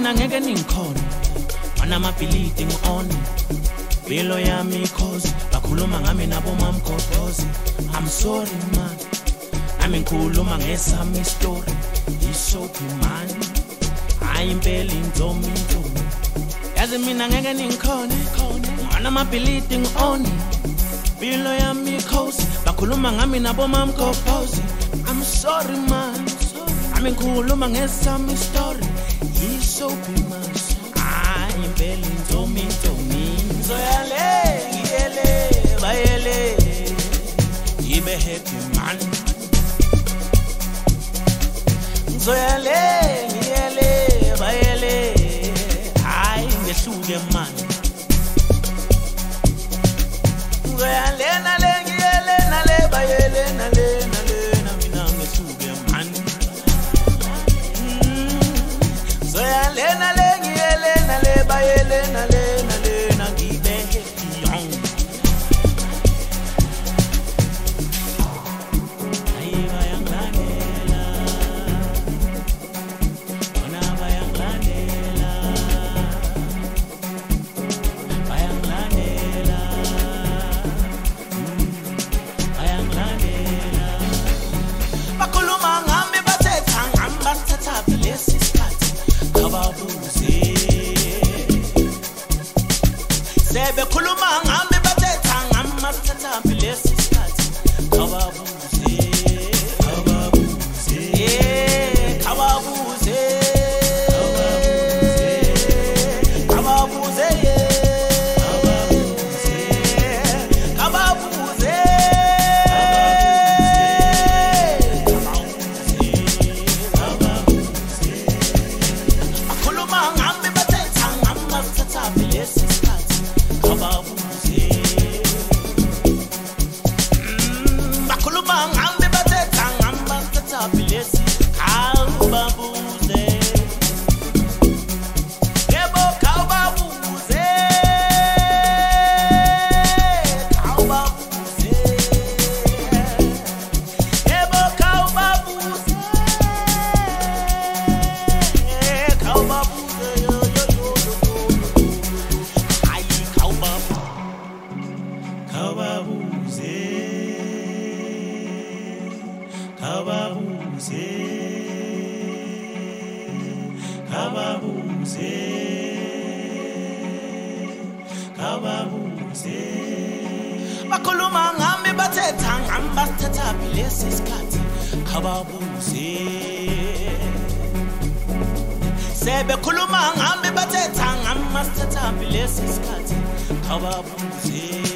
mina ngeke ningikhona wanamabhilidi ngi-on bilo yami cause bakhuluma ngami nabo mamgobhozi I'm sorry man nami ngikhuluma ngesami story isophi man hayi impela inzomi yazi mina ngeke ningikhona wanamabhilidi ngi-on bilo yami cause bakhuluma ngami nabo mamgobhozi I'm sorry man nami ngikhuluma ngesami story isophi man hayi impela inzomi Zoyale, ngiyele, bayele, ibe happy man. Zoyale, ngiyele, bayele, hayi ngehluke man. Zoyale nale ngiyele nale bayele nale na mina ngehluke man. Zoyale nale ngiyele nale bayele nale bekhuluma ngami bathetha ngamathatha lesi sikhathi kababuze bakhuluma ngami bathetha ngamathatha lesi sikhathi kababuze sebekhuluma ngami bathetha ngamathatha lesi sikhathi kababuze